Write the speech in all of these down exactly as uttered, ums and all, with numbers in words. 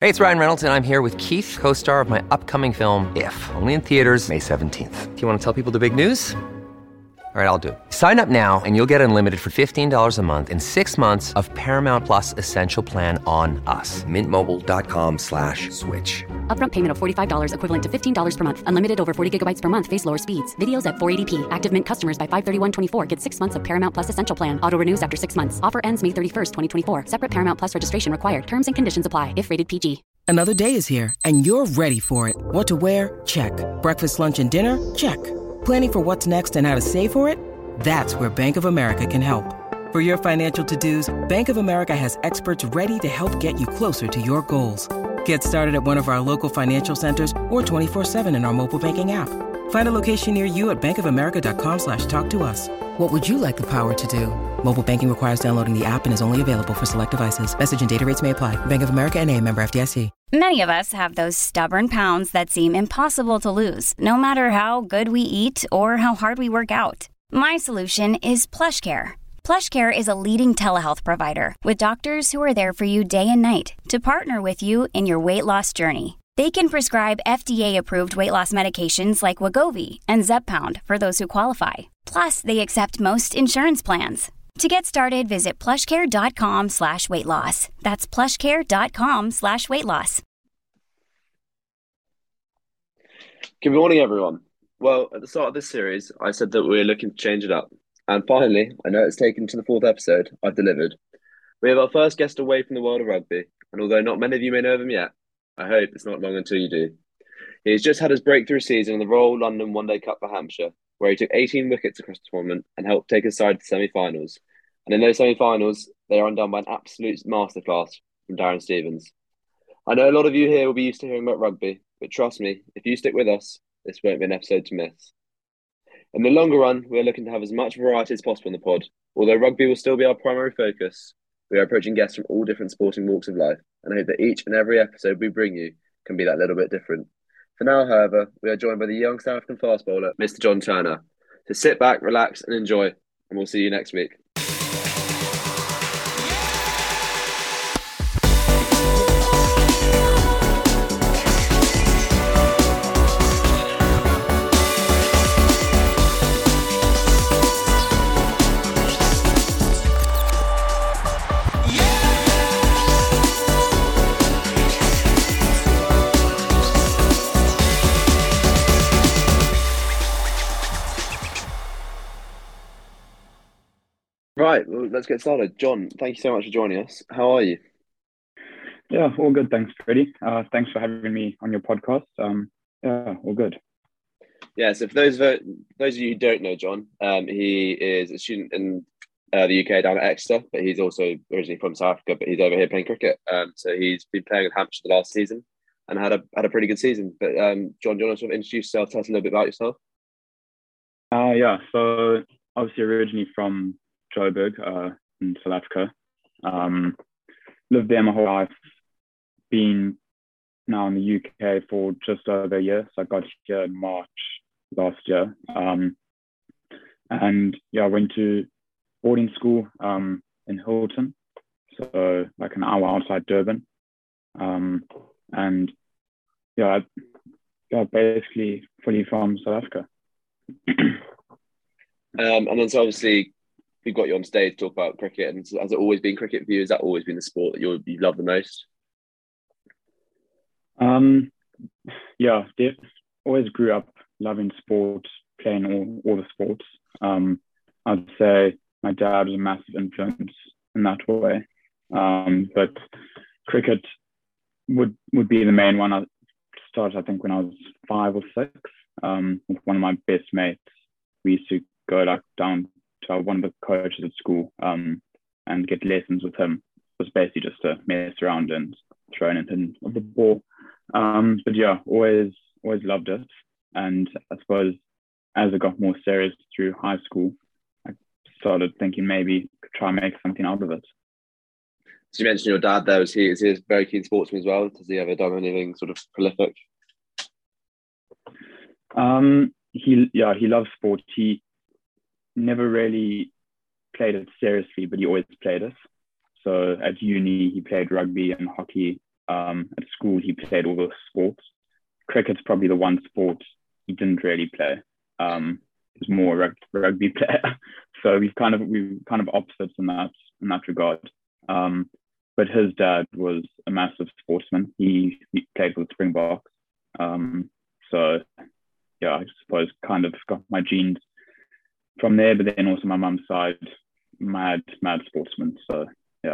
Hey, it's Ryan Reynolds, and I'm here with Keith, co-star of my upcoming film, If, only in theaters May seventeenth. Do you want to tell people the big news? All right, I'll do it. Sign up now and you'll get unlimited for fifteen dollars a month and six months of Paramount Plus Essential Plan on us. Mint Mobile dot com slash switch. Upfront payment of forty-five dollars equivalent to fifteen dollars per month. Unlimited over forty gigabytes per month. Face lower speeds. Videos at four eighty p. Active Mint customers by five thirty-one twenty-four get six months of Paramount Plus Essential Plan. Auto renews after six months. Offer ends May thirty-first, twenty twenty-four. Separate Paramount Plus registration required. Terms and conditions apply if rated P G. Another day is here, and you're ready for it. What to wear? Check. Breakfast, lunch, and dinner? Check. Planning for what's next and how to save for it? That's where Bank of America can help. For your financial to-dos, Bank of America has experts ready to help get you closer to your goals. Get started at one of our local financial centers or twenty-four seven in our mobile banking app. Find a location near you at bankofamerica.com slash talk to us. What would you like the power to do? Mobile banking requires downloading the app and is only available for select devices. Message and data rates may apply. Bank of America N A, member F D I C. Many of us have those stubborn pounds that seem impossible to lose, no matter how good we eat or how hard we work out. My solution is PlushCare. PlushCare is a leading telehealth provider with doctors who are there for you day and night to partner with you in your weight loss journey. They can prescribe F D A-approved weight loss medications like Wegovy and Zepbound for those who qualify. Plus, they accept most insurance plans. To get started, visit plushcare.com slash weight loss. That's plushcare.com slash weight loss. Good morning, everyone. Well, at the start of this series, I said that we were looking to change it up. And finally, I know it's taken to the fourth episode, I've delivered. We have our first guest away from the world of rugby, and although not many of you may know of him yet, I hope it's not long until you do. He's just had his breakthrough season in the Royal London One Day Cup for Hampshire, where he took eighteen wickets across the tournament and helped take his side to the semi-finals. And in those semi-finals, they are undone by an absolute masterclass from Darren Stevens. I know a lot of you here will be used to hearing about rugby, but trust me, if you stick with us, this won't be an episode to miss. In the longer run, we are looking to have as much variety as possible in the pod. Although rugby will still be our primary focus, we are approaching guests from all different sporting walks of life, and I hope that each and every episode we bring you can be that little bit different. For now, however, we are joined by the young South African fast bowler, Mister John Turner. So sit back, relax, and enjoy, and we'll see you next week. Right, well, let's get started. John, thank you so much for joining us. How are you? Yeah, all good. Thanks, Freddie. Uh, thanks for having me on your podcast. Um, yeah, all good. Yeah, so for those of, those of you who don't know John, um, he is a student in uh, the U K down at Exeter, but he's also originally from South Africa, but he's over here playing cricket. Um, so he's been playing at Hampshire the last season and had a had a pretty good season. But um, John, do you want to sort of introduce yourself, tell us a little bit about yourself? Uh, yeah, so obviously originally from Joburg uh, in South Africa. Um, lived there my whole life. Been now in the U K for just over a year. So I got here in March last year. Um, and yeah, I went to boarding school um, in Hilton. So like an hour outside Durban. Um, and yeah, I, yeah, basically fully from South Africa. um, and then so obviously we've got you on stage to talk about cricket, and has it always been cricket for you? Has that always been the sport that you you love the most? Um, yeah, def- always grew up loving sport, playing all, all the sports. Um, I'd say my dad was a massive influence in that way. Um, but cricket would would be the main one. I started, I think, when I was five or six um, with one of my best mates. We used to go like down to one of the coaches at school um, and get lessons with him. It was basically just to mess around and throw anything of the ball. Um, but yeah, always always loved it. And I suppose as I got more serious through high school, I started thinking maybe could try and make something out of it. So you mentioned your dad there. Was he, is he a very keen sportsman as well? Has he ever done anything sort of prolific? Um, he yeah, he loves sport. He never really played it seriously, but he always played it. So at uni, he played rugby and hockey Um, at school, he played all the sports. Cricket's probably the one sport he didn't really play. Um, he was more a rug- rugby player. So we've kind of we kind of opposites in that in that regard. Um, but his dad was a massive sportsman. He, he played for the Springboks. Um, so yeah, I suppose kind of got my genes from there. But then also my mum's side, mad mad sportsman. So yeah.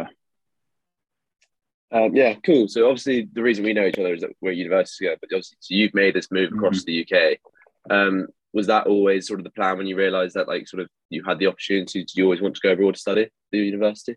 Um, yeah, cool. So obviously the reason we know each other is that we're at university together, but obviously so you've made this move across Mm-hmm. the U K. Um, was that always sort of the plan when you realised that like sort of you had the opportunity? Did you always want to go abroad to study at the university?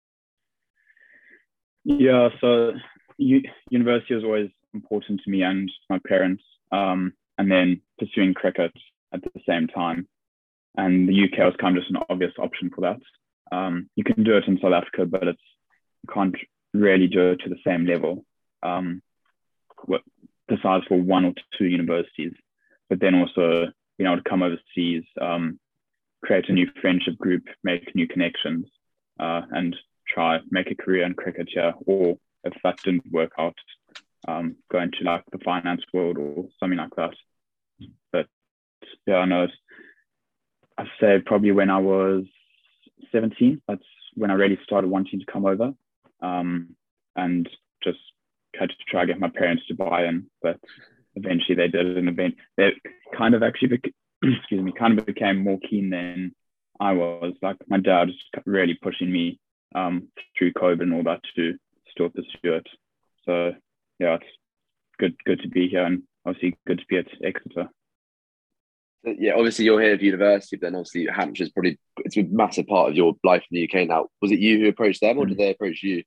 Yeah, so u- university was always important to me and my parents, um, and then pursuing cricket at the same time. And the U K was kind of just an obvious option for that. Um, you can do it in South Africa, but it's you can't really do it to the same level, um, what, besides for one or two universities. But then also being able to come overseas, um, create a new friendship group, make new connections, uh, and try make a career in cricket here. Or if that didn't work out, um, go into like the finance world or something like that. But yeah, I know. I'd say probably when I was seventeen, that's when I really started wanting to come over, um, and just had to try to get my parents to buy in. But eventually they did an event. They kind of actually, bec- excuse me, kind of became more keen than I was. Like my dad was really pushing me um, through COVID and all that to still pursue it. So yeah, it's good, good to be here, and obviously good to be at Exeter. Yeah, obviously you're here at university, but then obviously Hampshire's probably it's a massive part of your life in the U K now. Was it you who approached them, or did they approach you?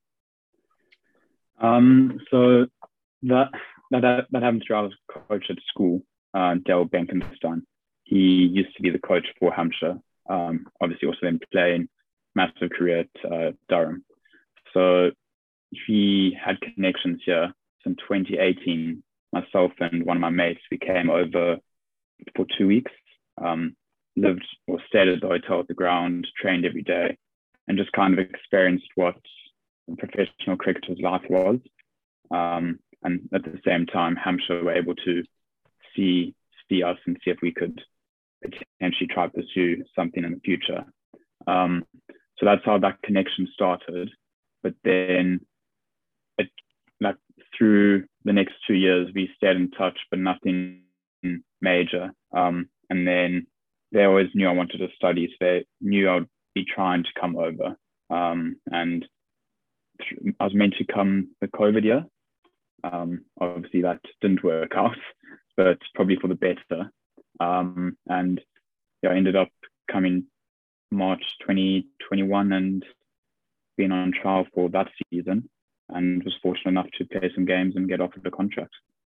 Um, so that that that happened through I was coach at school, uh, Dale Benkenstein. He used to be the coach for Hampshire. Um, obviously also then playing massive career at uh, Durham. So he had connections here. So in twenty eighteen, myself and one of my mates, we came over for two weeks, um, lived or stayed at the hotel at the ground, trained every day, and just kind of experienced what a professional cricketer's life was. Um, and at the same time, Hampshire were able to see see us and see if we could potentially try to pursue something in the future. Um, so that's how that connection started. But then it, like through the next two years, we stayed in touch, but nothing major. Um, and then they always knew I wanted to study, so they knew I'd be trying to come over. Um, and th- I was meant to come the COVID year. Um, obviously that didn't work out, but probably for the better. Um, and yeah, I ended up coming March twenty twenty-one and being on trial for that season, and was fortunate enough to play some games and get offered a contract.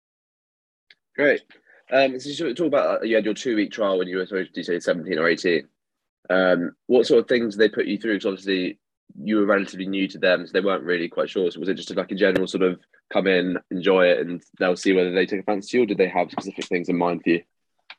Great. Um, so you talk about you had your two-week trial when you were supposed to say seventeen or eighteen. Um, what sort of things did they put you through? Because obviously you were relatively new to them, so they weren't really quite sure. So was it just like a general sort of come in, enjoy it, and they'll see whether they take a fancy to you, or did they have specific things in mind for you?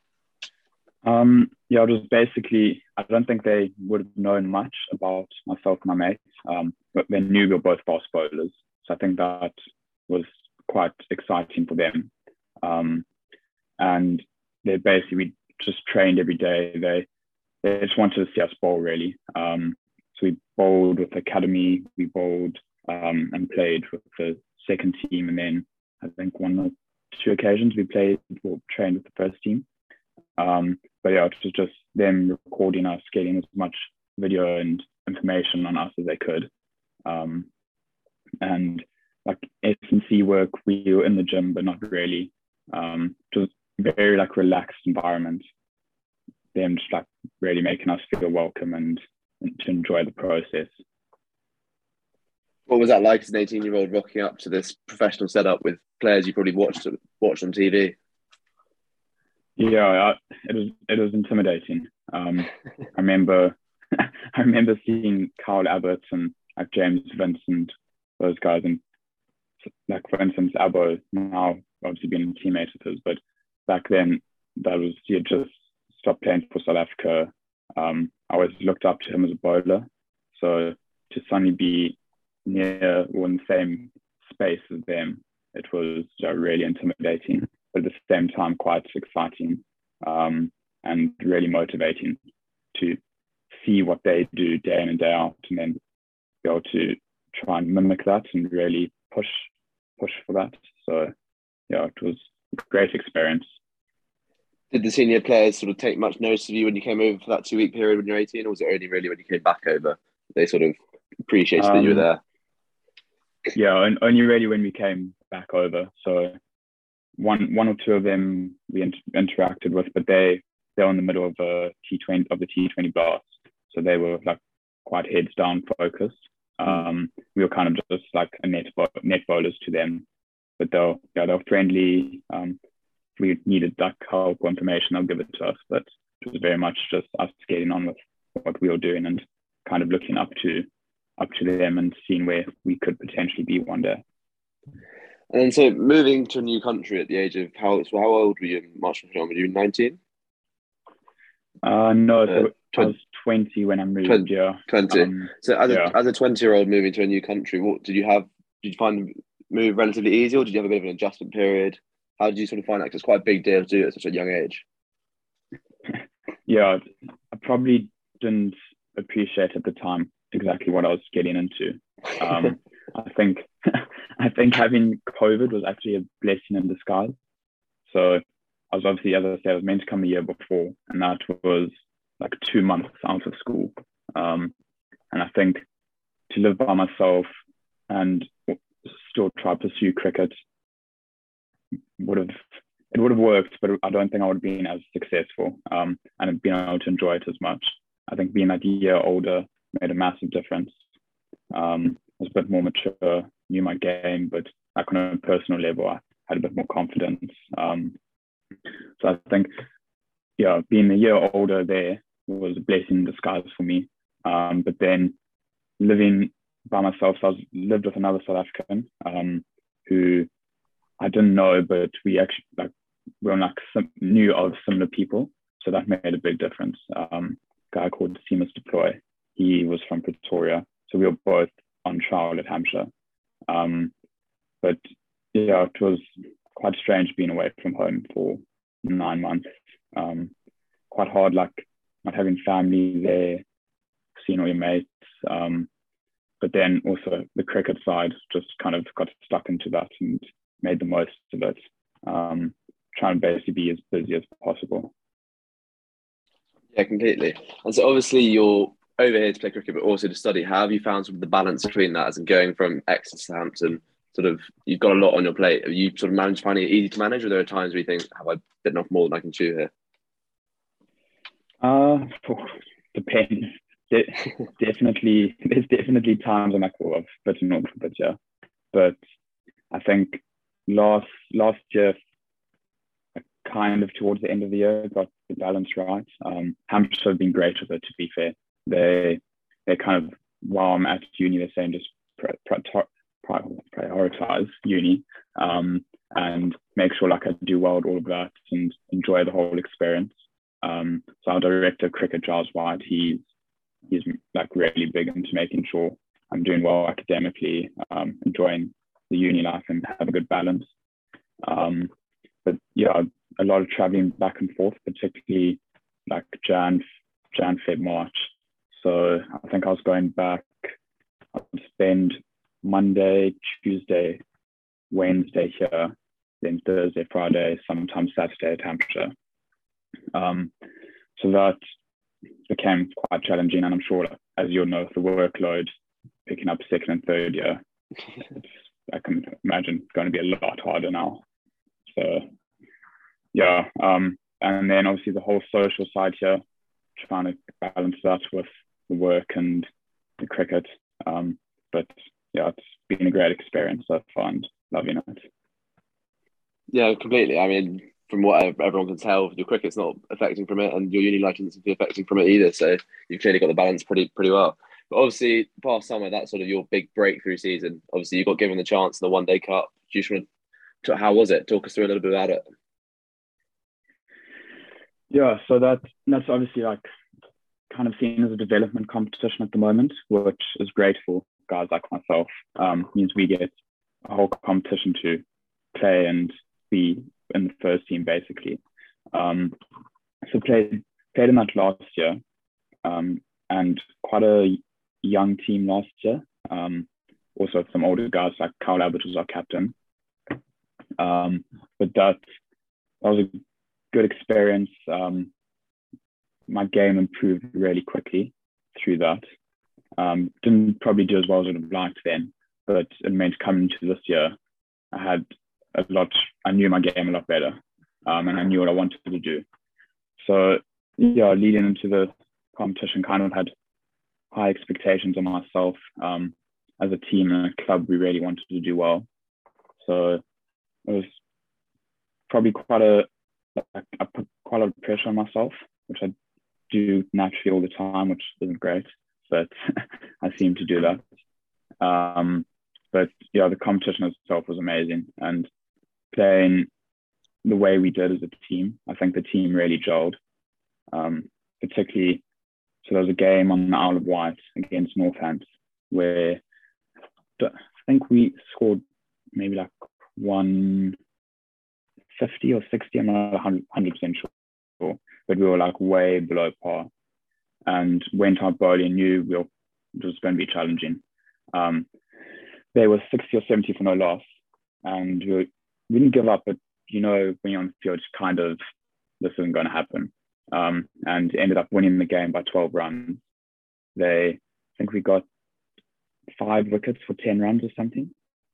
Um, yeah, it was basically, I don't think they would have known much about myself and my mates, um, but they knew we were both fast bowlers. So I think that was quite exciting for them. Um, and they basically, we just trained every day. They, they just wanted to see us bowl, really. Um, so we bowled with the academy, we bowled um, and played with the second team. And then I think one or two occasions we played or trained with the first team. Um, but yeah, it was just them recording us, getting as much video and information on us as they could. Um, and like S and C work, we were in the gym, but not really. Um, it was very like relaxed environment. Them just like really making us feel welcome and, and to enjoy the process. What was that like as an eighteen-year-old rocking up to this professional setup with players you probably watched watched on T V? Yeah, I, it was it was intimidating. Um, I remember I remember seeing Kyle Abbott and like James Vincent, those guys, and like for instance, Abbo now obviously being a teammate of his, but back then that was he had just stopped playing for South Africa. Um, I always looked up to him as a bowler, so to suddenly be near or in the same space as them, it was uh, really intimidating, but at the same time quite exciting, um, and really motivating to see what they do day in and day out, and then be able to try and mimic that and really push push for that. So yeah, it was a great experience. Did the senior players sort of take much notice of you when you came over for that two week period when you were eighteen, or was it only really when you came back over they sort of appreciated um, that you were there? Yeah, and only really when we came back over. So one one or two of them we inter- interacted with, but they they're in the middle of a T twenty of the T twenty blast, so they were like quite heads down focused. Um, we were kind of just like a net bo- net bowlers to them, but they're yeah they're friendly. Um, if we needed like help or information, they'll give it to us. But it was very much just us getting on with what we were doing and kind of looking up to up to them and seeing where we could potentially be one day. And then, so moving to a new country at the age of how so how old were you in March? Were you nineteen? Uh, no, so uh, twenty, I was twenty when I moved. twenty, yeah, twenty. Um, so as yeah. a as a twenty-year-old moving to a new country, what did you have? Did you find the move relatively easy, or did you have a bit of an adjustment period? How did you sort of find that? 'Cause it's quite a big deal to do at such a young age. Yeah, I probably didn't appreciate at the time exactly what I was getting into. Um, I think I think having COVID was actually a blessing in disguise. So I was obviously, as I said, I was meant to come the year before, and that was like two months out of school. Um, and I think to live by myself and still try to pursue cricket would have it would have worked, but I don't think I would have been as successful um, and been able to enjoy it as much. I think being that year older made a massive difference. Um, I was a bit more mature, knew my game, but like on a personal level, I had a bit more confidence. Um, so I think, yeah, being a year older there was a blessing in disguise for me. Um, but then living by myself, so I was, lived with another South African um, who I didn't know, but we actually like we were like some, knew of similar people, so that made a big difference. Um, a guy called Seamus Deploy, he was from Pretoria, so we were both on trial at Hampshire. Um, but yeah, it was quite strange being away from home for nine months. Um, quite hard, like not having family there, seeing all your mates. Um, but then also the cricket side, just kind of got stuck into that and made the most of it. Um, trying to basically be as busy as possible. Yeah, completely. And so obviously you're over here to play cricket, but also to study. How have you found sort of the balance between that, as in going from Exeter to Hampton? Sort of, you've got a lot on your plate. Have you sort of managed finding it easy to manage, or there are times where you think, have I bitten off more than I can chew here? Uh, depends. De- definitely, there's definitely times I'm like, oh, I've bitten off a bit, yeah. But I think last last year, kind of towards the end of the year, got the balance right. Um, Hampshire have been great with it, to be fair. They they kind of, while I'm at uni, they're saying just pri- pri- prioritize uni um, and make sure like I do well at all of that and enjoy the whole experience. Um, so our director, cricket, Giles White, he's he's like really big into making sure I'm doing well academically, um, enjoying the uni life and have a good balance. Um, but yeah, a lot of traveling back and forth, particularly like Jan, Jan, Feb, March. So I think I was going back, I would spend Monday, Tuesday, Wednesday here, then Thursday, Friday, sometimes Saturday at Hampshire. Um, so that became quite challenging, and I'm sure, as you'll know, the workload picking up second and third year, it's, I can imagine it's going to be a lot harder now. So yeah, um, and then obviously the whole social side here, trying to balance that with the work and the cricket. Um, but yeah, it's been a great experience so far and loving it. Yeah, completely. I mean, from what everyone can tell, your cricket's not affecting from it, and your uni life isn't affecting from it either. So you've clearly got the balance pretty pretty well. But obviously, past summer, that's sort of your big breakthrough season. Obviously, you got given the chance in the One Day Cup. Do you just want to, how was it? Talk us through a little bit about it. Yeah, so that that's obviously like kind of seen as a development competition at the moment, which is great for guys like myself. Um, means we get a whole competition to play and be in the first team, basically. Um, so played played in that last year, um, and quite a young team last year. Um, also some older guys like Kyle Abbott was our captain. Um, but that that was a good experience. Um, my game improved really quickly through that. Um, didn't probably do as well as I would have liked then, but it meant coming into this year, I had a lot, I knew my game a lot better, um, and I knew what I wanted to do. So yeah, leading into the competition, kind of had high expectations on myself. Um, as a team and a club, we really wanted to do well. So it was probably quite a, I put quite a lot of pressure on myself, which I do naturally all the time, which isn't great, but I seem to do that. Um, but yeah, the competition itself was amazing, and playing the way we did as a team, I think the team really gelled. Um, particularly, so there was a game on the Isle of Wight against Northants where I think we scored maybe like one fifty or sixty, I'm not one hundred percent sure, but we were like way below par, and went out bowling and knew we were, it was going to be challenging. Um, they were sixty or seventy for no loss, and we, were, we didn't give up, but you know, when you're on the field, it's kind of, this isn't going to happen. Um, and ended up winning the game by twelve runs. They, I think we got five wickets for ten runs or something.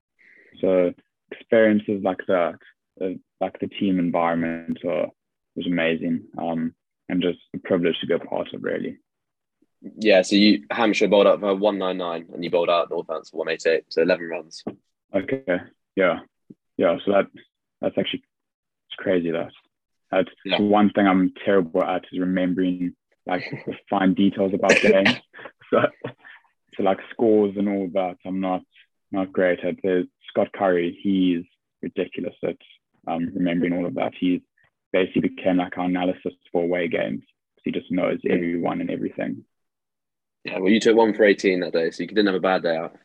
So experiences like that, uh, like the team environment uh, was amazing, um, and just a privilege to be a part of, really. Yeah, so you Hampshire bowled out for one ninety-nine and you bowled out Northants for one eighty-eight, so eleven runs. Okay, yeah, yeah. So that that's actually it's crazy. That that's yeah. One thing I'm terrible at is remembering like the fine details about games. So, so like scores and all that, I'm not not great at. The Scott Curry, he's ridiculous at um, remembering all of that. He's basically became like our analysis for away games. He just knows everyone and everything. Yeah, well, you took one for eighteen that day, so you didn't have a bad day out.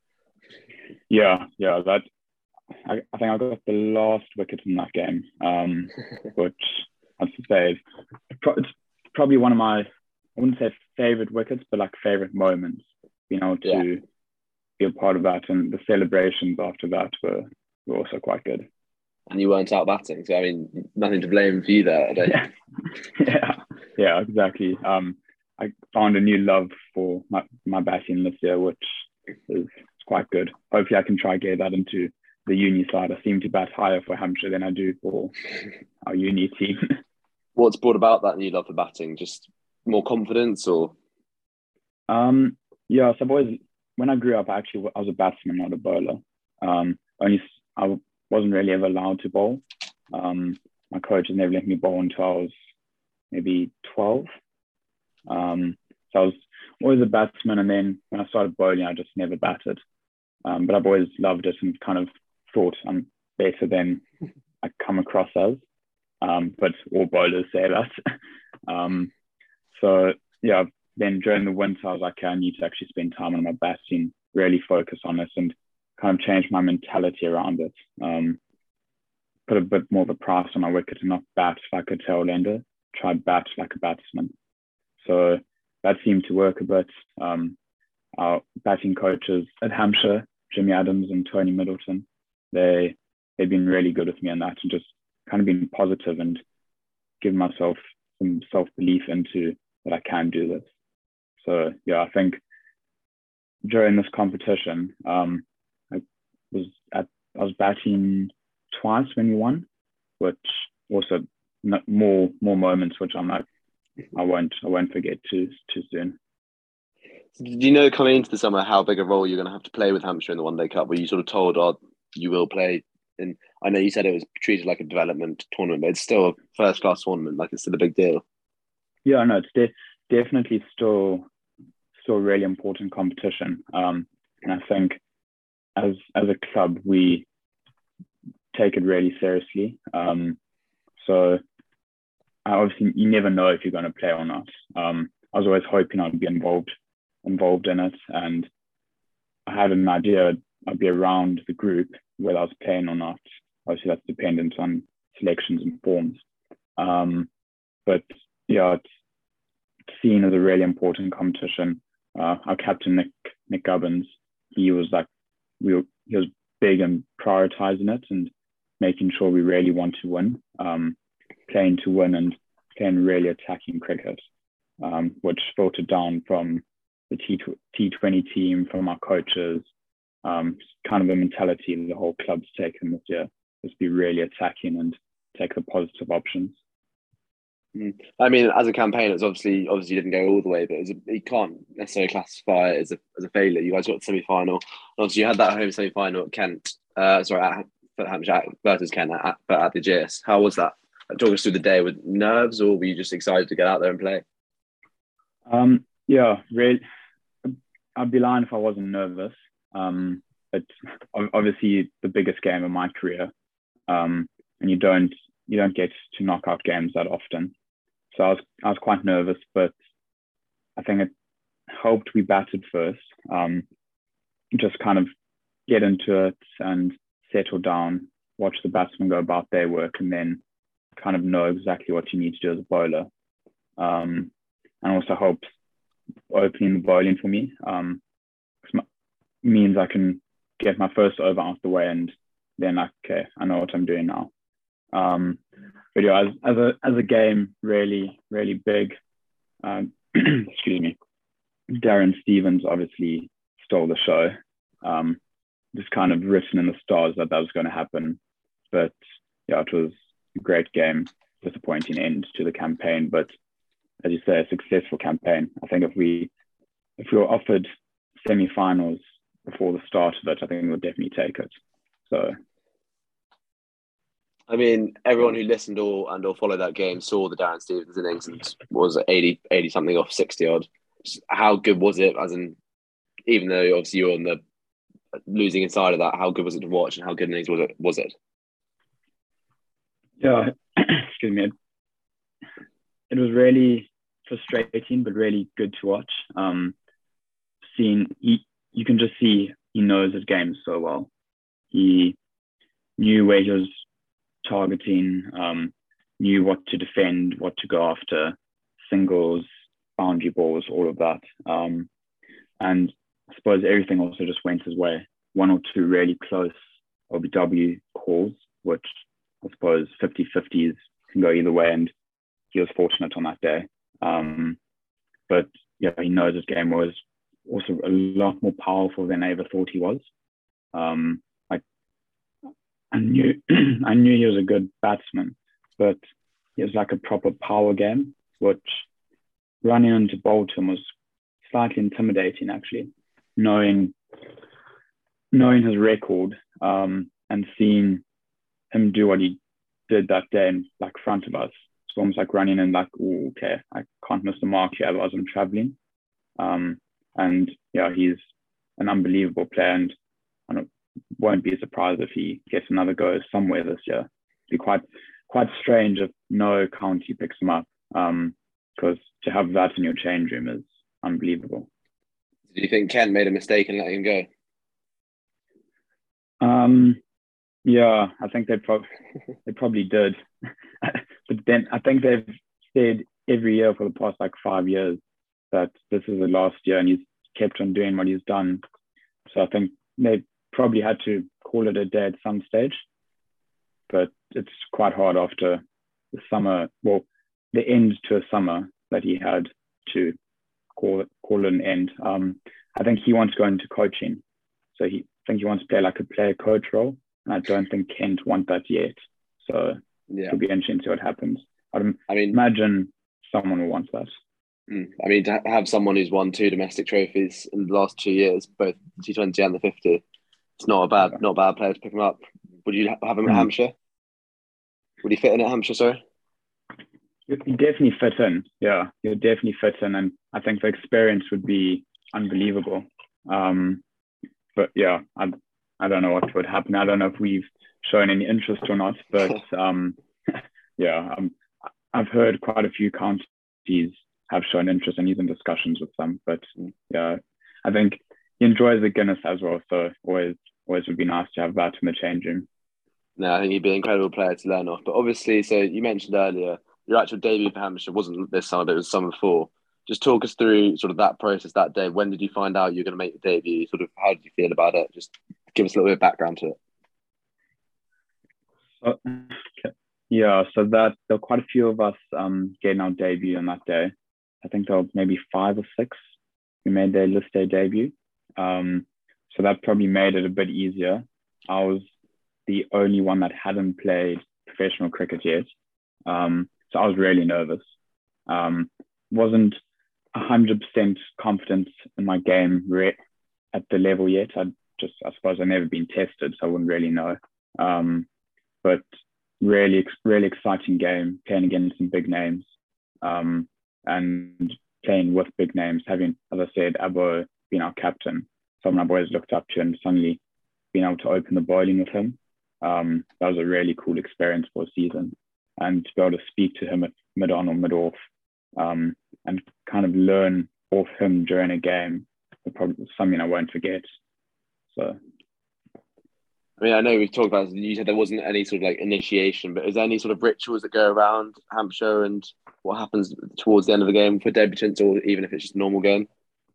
Yeah, yeah, that. I, I think I got the last wicket in that game, um, which I have to say, it's probably one of my, I wouldn't say favorite wickets, but like favorite moments. Being able to yeah. be a part of that, and the celebrations after that were were also quite good. And you weren't out batting, so I mean, nothing to blame for you there. I don't... yeah, yeah, yeah, exactly. Um, I found a new love for my, my batting this year, which is quite good. Hopefully I can try get that into the uni side. I seem to bat higher for Hampshire than I do for our uni team. What's brought about that new love for batting? Just more confidence, or? Um, yeah, so I've always, when I grew up, I actually I was a batsman, not a bowler. Um, only I wasn't really ever allowed to bowl. Um, my coach has never let me bowl until I was maybe twelve. Um, so I was always a batsman, and then when I started bowling, I just never batted. Um, but I've always loved it and kind of thought I'm better than I come across as. Um, but all bowlers say that. um, so yeah, then during the winter, I was like, okay, I need to actually spend time on my batting, really focus on it, and kind of change my mentality around it. Um, put a bit more of a price on my wicket and not bat like a tail ender. Try bat like a batsman. So that seemed to work a bit. Um, our batting coaches at Hampshire, Jimmy Adams and Tony Middleton, they, they've been really good with me on that, and just kind of been positive and give myself some self-belief into that I can do this. So yeah, I think during this competition, um, I was at I was batting twice when we won, which also more more moments which I'm like I won't I won't forget too too soon. Did you know coming into the summer how big a role you're going to have to play with Hampshire in the One Day Cup? Were you sort of told, oh, you will play? And I know you said it was treated like a development tournament, but it's still a first class tournament. Like, it's still a big deal. Yeah, no, it's de- definitely still still a really important competition. Um, and I think as as a club we take it really seriously. Um, so obviously you never know if you're going to play or not. Um, I was always hoping I'd be involved involved in it, and I had an idea I'd be around the group, whether I was playing or not. Obviously, that's dependent on selections and forms. Um, but yeah, it's seen as a really important competition. Uh, our captain, Nick Nick Gubbins, he was like, we were, he was big in prioritizing it and making sure we really want to win, um, playing to win and playing really attacking cricket, um, which filtered down from the T twenty team, from our coaches, um, kind of a mentality the whole club's taken this year, is be really attacking and take the positive options. I mean, as a campaign, it's obviously obviously you didn't go all the way, but it's a, you can't necessarily classify it as a as a failure. You guys got the semi final. Obviously, you had that home semi final at Kent. Uh, sorry, at, at Hampshire versus Kent, at, but at the J S. How was that? Talk us through the day. With nerves, or were you just excited to get out there and play? Um, yeah, really. I'd be lying if I wasn't nervous. Um, it's obviously the biggest game of my career, um, and you don't you don't get to knock out games that often. So I was I was quite nervous, but I think it helped we batted first. Um, just kind of get into it and settle down, watch the batsmen go about their work, and then kind of know exactly what you need to do as a bowler. Um, and also helps opening the bowling for me. Um, means I can get my first over out the way, and then like, okay, I know what I'm doing now. Um, but yeah, as, as a as a game, really, really big. Um, excuse me. Darren Stevens obviously stole the show. Um, just kind of written in the stars that that was going to happen. But yeah, it was a great game. Disappointing end to the campaign, but as you say, a successful campaign. I think if we if we were offered semi-finals before the start of it, I think we would definitely take it. So. I mean, everyone who listened or and or followed that game saw the Darren Stevens innings and was eighty, eighty something off sixty odd. How good was it? As in, even though obviously you were on the losing inside of that, how good was it to watch, and how good innings was it? Was it? Yeah, excuse me. It, it was really frustrating, but really good to watch. Um, seeing he, you can just see he knows his game so well. He knew where he was targeting, um, knew what to defend, what to go after, singles, boundary balls, all of that. Um, and I suppose everything also just went his way. One or two really close O B W calls, which I suppose fifty-fifties can go either way, and he was fortunate on that day. Um, but yeah, he knows his game was also a lot more powerful than I ever thought he was. Um, I knew I knew he was a good batsman, but it was like a proper power game, which running into Bolton was slightly intimidating, actually, knowing knowing his record, um, and seeing him do what he did that day in like front of us. It's almost like running in like, oh, okay, I can't miss the mark here, otherwise I'm traveling. Um, and yeah, he's an unbelievable player, and I don't won't be surprised if he gets another go somewhere this year. It'd be quite quite strange if no county picks him up, um, because to have that in your change room is unbelievable. Do you think Kent made a mistake in letting him go? Um, yeah, I think they probably they probably did, but then I think they've said every year for the past like five years that this is the last year, and he's kept on doing what he's done. So I think they probably had to call it a day at some stage, but it's quite hard after the summer, well, the end to a summer that he had to call it, call it an end. Um, I think he wants to go into coaching. So he I think he wants to play like a player coach role. And I don't think Kent want that yet. So yeah, it'll be interesting to see what happens. I'd I mean, imagine someone will want that. I mean, to have someone who's won two domestic trophies in the last two years, both the T twenty and the fifty, it's not a bad, yeah. not a bad player to pick him up. Would you have him at mm. Hampshire? Would he fit in at Hampshire, sorry? He'd definitely fit in, yeah. He'd definitely fit in, and I think the experience would be unbelievable. Um, but yeah, I, I don't know what would happen. I don't know if we've shown any interest or not, but um, yeah, um, I've heard quite a few counties have shown interest, and he's in discussions with some. But yeah, I think he enjoys the Guinness as well, so always always would be nice to have that in the change room. No, I think he'd be an incredible player to learn off. But obviously, so you mentioned earlier, your actual debut for Hampshire wasn't this summer, but it was summer before. Just talk us through sort of that process that day. When did you find out you were going to make the debut? Sort of how did you feel about it? Just give us a little bit of background to it. So, yeah, so that there were quite a few of us um, getting our debut on that day. I think there were maybe five or six who made their list day debut. Um, so that probably made it a bit easier. I was the only one that hadn't played professional cricket yet. Um, so I was really nervous. Um, wasn't one hundred percent confident in my game re- at the level yet. I just, I suppose I've never been tested, so I wouldn't really know. Um, but really, really exciting game, playing against some big names um, and playing with big names, having, as I said, Abo being our captain, someone I've always looked up to, and suddenly being able to open the bowling with him. Um, that was a really cool experience for a season. And to be able to speak to him at mid-on or mid-off um, and kind of learn off him during a game is probably something I won't forget. So, I mean, I know we've talked about this. You said there wasn't any sort of like initiation, but is there any sort of rituals that go around Hampshire and what happens towards the end of the game for debutants, or even if it's just a normal game?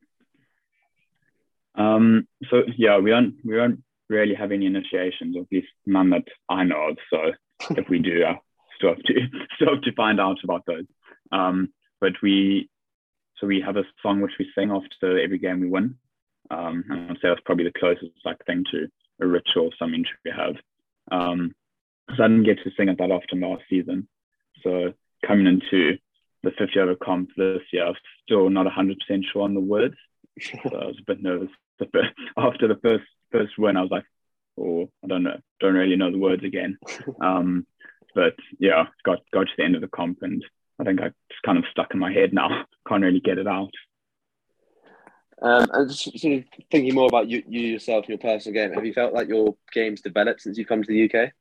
Um, so yeah, we don't we don't really have any initiations, or at least none that I know of. So if we do, I still have to still have to find out about those. Um, but we so we have a song which we sing after every game we win. Um, and I'd say that's probably the closest like thing to a ritual, something we have. Um, because I didn't get to sing it that often last season. So coming into the fifty over comp this year, I'm still not one hundred percent sure on the words. So I was a bit nervous. After the first first win, I was like, oh, I don't know, don't really know the words again. Um, but yeah, got got to the end of the comp, and I think I just kind of stuck in my head now. Can't really get it out. Um, and just sort of thinking more about you, you yourself and your personal game, have you felt like your game's developed since you've come to the U K?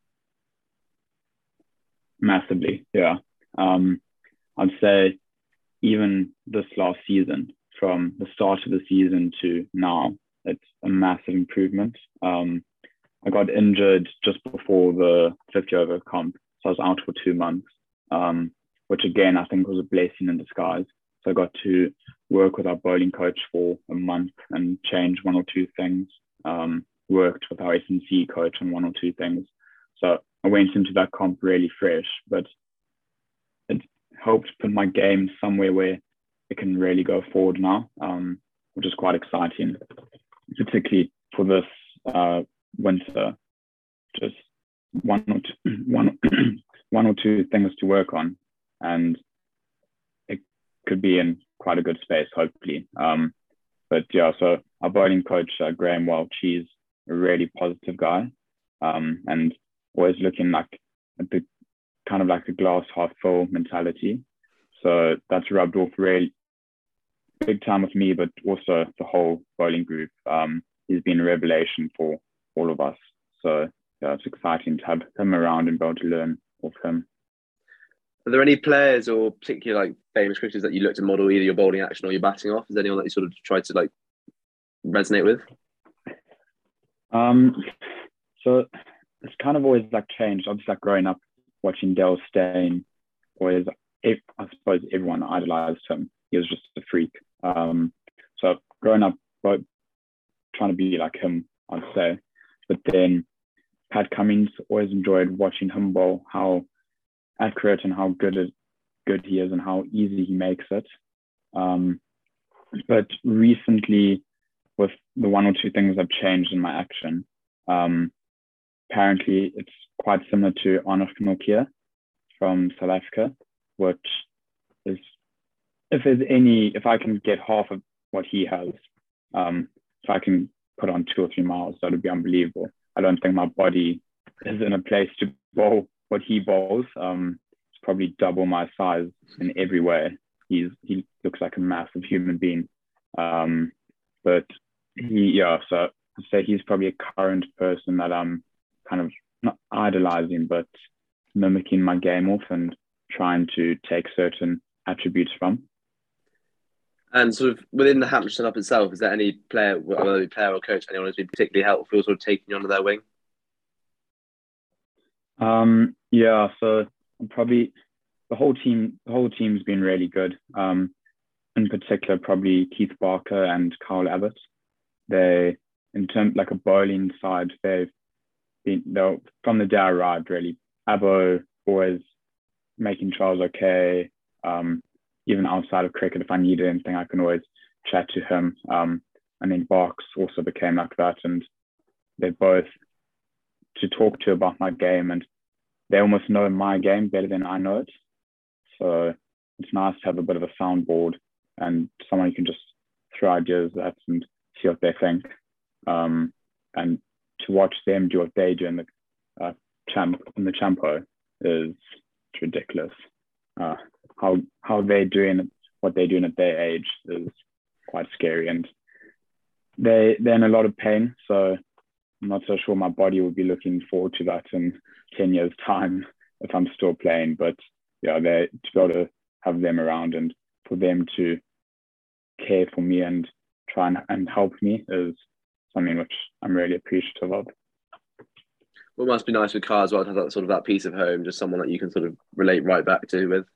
Massively, yeah. Um, I'd say even this last season, from the start of the season to now, it's a massive improvement. Um, I got injured just before the fifty over comp, so I was out for two months, um, which again, I think was a blessing in disguise. So I got to work with our bowling coach for a month and change one or two things, um, worked with our S and C coach on one or two things. So I went into that comp really fresh, but it helped put my game somewhere where it can really go forward now, um, which is quite exciting, particularly for this uh, winter. Just one or two, one, one or two things to work on, and it could be in quite a good space, hopefully. Um, but yeah, so our bowling coach, uh, Graham Welch, he's a really positive guy, um, and always looking like at the kind of like the glass half full mentality. So that's rubbed off really big time with me, but also the whole bowling group. Um, he's been a revelation for all of us. So yeah, it's exciting to have him around and be able to learn off him. Are there any players or particular like famous cricketers that you look to model either your bowling action or your batting off? Is there anyone that you sort of try to like resonate with? Um, so it's kind of always like changed. Obviously, like growing up watching Dale Steyn, always, I suppose everyone idolized him. He was just a freak. Um, so growing up, both trying to be like him, I'd say. But then Pat Cummins, always enjoyed watching him bowl, how accurate and how good it, good he is and how easy he makes it. Um, but recently, with the one or two things I've changed in my action, um, apparently it's quite similar to Arnold Nokia from South Africa, which is, if there's any, if I can get half of what he has, um, if I can put on two or three miles, that would be unbelievable. I don't think my body is in a place to bowl what he bowls. Um, it's probably double my size in every way. He's he looks like a massive human being. Um, but he, yeah, so I'd say he's probably a current person that I'm kind of not idolizing, but mimicking my game off and trying to take certain attributes from. And sort of within the Hampshire setup itself, is there any player, whether it be player or coach, anyone who's been particularly helpful, sort of taking you under their wing? Um, yeah, so probably the whole team, the whole team's been really good. Um, in particular, probably Keith Barker and Kyle Abbott. They, in terms like a bowling side, they've been they're from the day I arrived really. Abbo always making sure I was okay. Um, even outside of cricket, if I needed anything, I can always chat to him. Um, and then Barks also became like that, and they're both to talk to about my game, and they almost know my game better than I know it. So it's nice to have a bit of a soundboard and someone you can just throw ideas at and see what they think. Um, and to watch them do what they do in the uh, champ in the Champo is ridiculous. Uh, how how they're doing what they're doing at their age is quite scary, and they they're in a lot of pain. So I'm not so sure my body will be looking forward to that in ten years' time if I'm still playing. But yeah, they to be able to have them around and for them to care for me and try and, and help me is something which I'm really appreciative of. Well, it must be nice with Car as well to have that sort of that piece of home, just someone that you can sort of relate right back to with.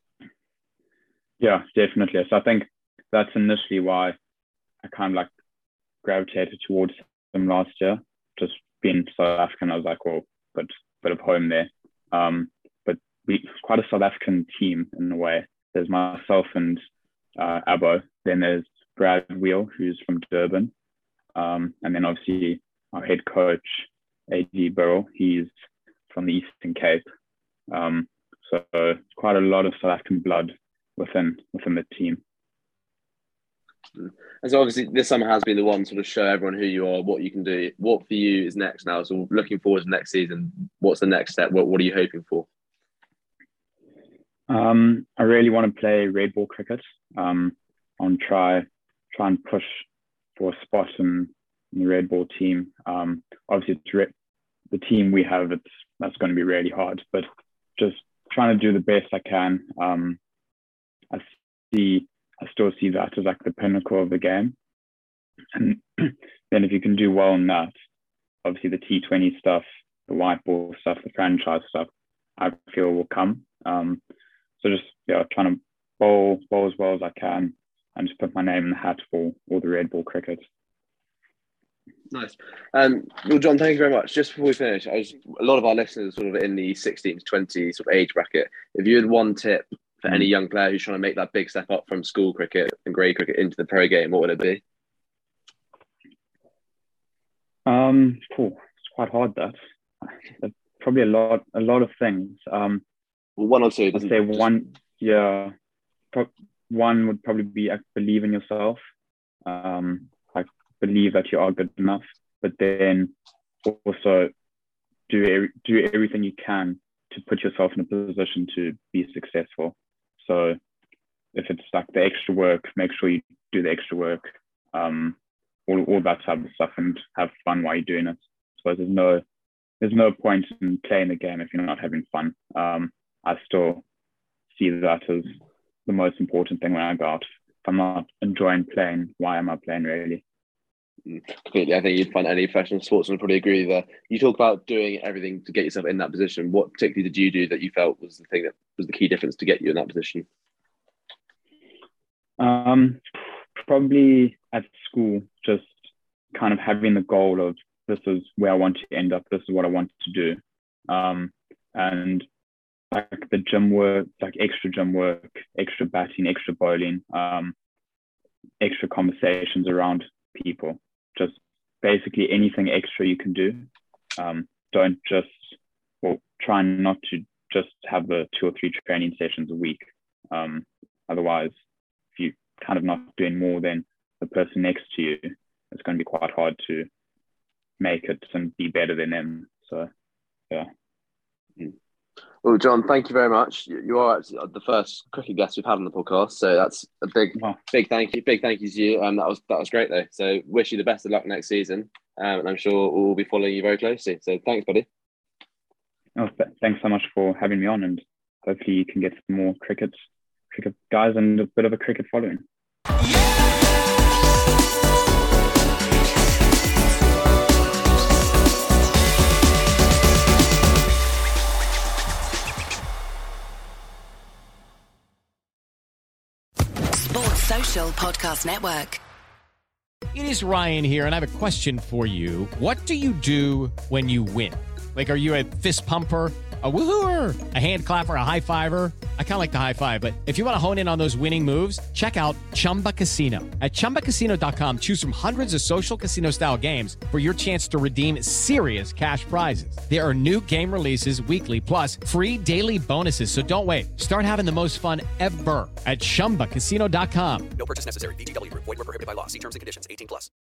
Yeah, definitely. So I think that's initially why I kind of like gravitated towards them last year. Just being South African, I was like, well, but bit of home there. Um, but we quite a South African team in a way. There's myself and uh, Abbo. Then there's Brad Wheel, who's from Durban. Um, and then obviously our head coach, A D Burrell, he's from the Eastern Cape. Um, so quite a lot of South African blood within within the team. And so obviously this summer has been the one to sort of show everyone who you are, what you can do. What for you is next now? So looking forward to next season, what's the next step? What, what are you hoping for? Um, I really want to play red ball cricket. Um, and try try and push for a spot in, in the red ball team. Um, obviously, it's re- the team we have, it's that's going to be really hard. But just trying to do the best I can. Um, I see, I still see that as like the pinnacle of the game. And then if you can do well in that, obviously the T twenty stuff, the white ball stuff, the franchise stuff, I feel will come. Um, so just yeah, trying to bowl bowl as well as I can, and just put my name in the hat for all the red ball cricket. Nice. Um, well, John, thank you very much. Just before we finish, I was, a lot of our listeners are sort of in the sixteen to twenty sort of age bracket. If you had one tip for mm. any young player who's trying to make that big step up from school cricket and grade cricket into the pro game, what would it be? Um, oh, it's quite hard. That There's probably a lot, a lot of things. Um, well, one or two. I'd say just... one. Yeah, pro- one would probably be I believe in yourself. Um, I believe that you are good enough, but then also do every, do everything you can to put yourself in a position to be successful. So if it's like the extra work, make sure you do the extra work. Um, all all that type of stuff, and have fun while you're doing it. So there's no there's no point in playing the game if you're not having fun. Um, I still see that as the most important thing when I go out. If I'm not enjoying playing, why am I playing really? Completely. I think you'd find any professional sportsman would probably agree with that. You talk about doing everything to get yourself in that position. What particularly did you do that you felt was the thing that was the key difference to get you in that position? Um, probably at school, just kind of having the goal of this is where I want to end up. This is what I want to do. Um, and like the gym work, like extra gym work, extra batting, extra bowling, um, extra conversations around people. Just basically anything extra you can do. Um, don't just, well, try not to just have the two or three training sessions a week. Um, otherwise, if you kind of not doing more than the person next to you, it's going to be quite hard to make it and be better than them. So, yeah. Well, John, thank you very much. You are actually the first cricket guest we've had on the podcast, so that's a big, wow. big thank you. Big thank you to you. Um, that was that was great though. So, wish you the best of luck next season, um, and I'm sure we'll be following you very closely. So, thanks, buddy. Oh, th- thanks so much for having me on, and hopefully you can get some more cricket, cricket guys and a bit of a cricket following. Yeah! Social Podcast Network. It is Ryan here, and I have a question for you. What do you do when you win? Like, are you a fist pumper, a woohooer, a hand clapper, a high fiver? I kind of like the high five, but if you want to hone in on those winning moves, check out Chumba Casino. At chumba casino dot com, choose from hundreds of social casino style games for your chance to redeem serious cash prizes. There are new game releases weekly, plus free daily bonuses. So don't wait. Start having the most fun ever at chumba casino dot com. No purchase necessary. V G W Group. Void where prohibited by law. See terms and conditions. eighteen plus.